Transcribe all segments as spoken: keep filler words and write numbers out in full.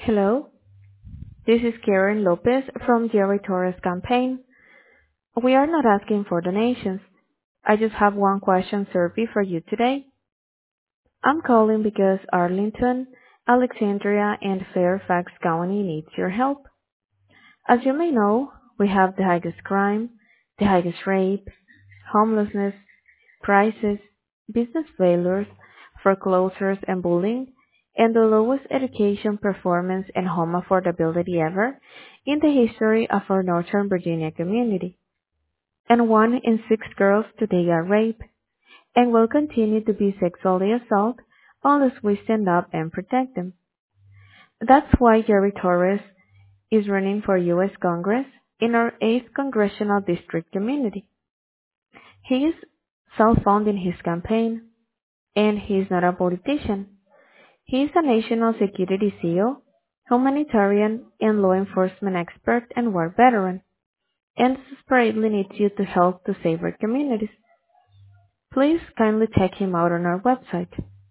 Hello, this is Karen Lopez from Jerry Torres campaign. We are not asking for donations. I just have one question survey for you today. I'm calling because Arlington, Alexandria, and Fairfax County needs your help. As you may know, we have the highest crime, the highest rape, homelessness, crisis, business failures, foreclosures and bullying, and the lowest education performance and home affordability ever in the history of our Northern Virginia community. And one in six girls today are raped and will continue to be sexually assaulted unless we stand up and protect them. That's why Jerry Torres is running for U S Congress in our eighth Congressional District community. He is self-funding his campaign, and he is not a politician. He is a national security SEAL, humanitarian, and law enforcement expert and war veteran, and desperately needs you to help to save our communities. Please kindly check him out on our website,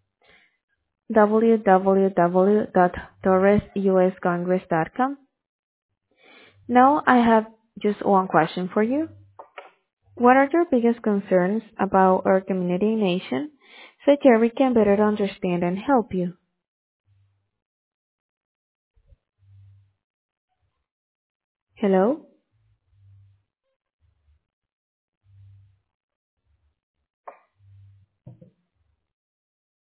w w w dot torres u s congress dot com. Now I have just one question for you. What are your biggest concerns about our community and nation so Jerry can better understand and help you? Hello?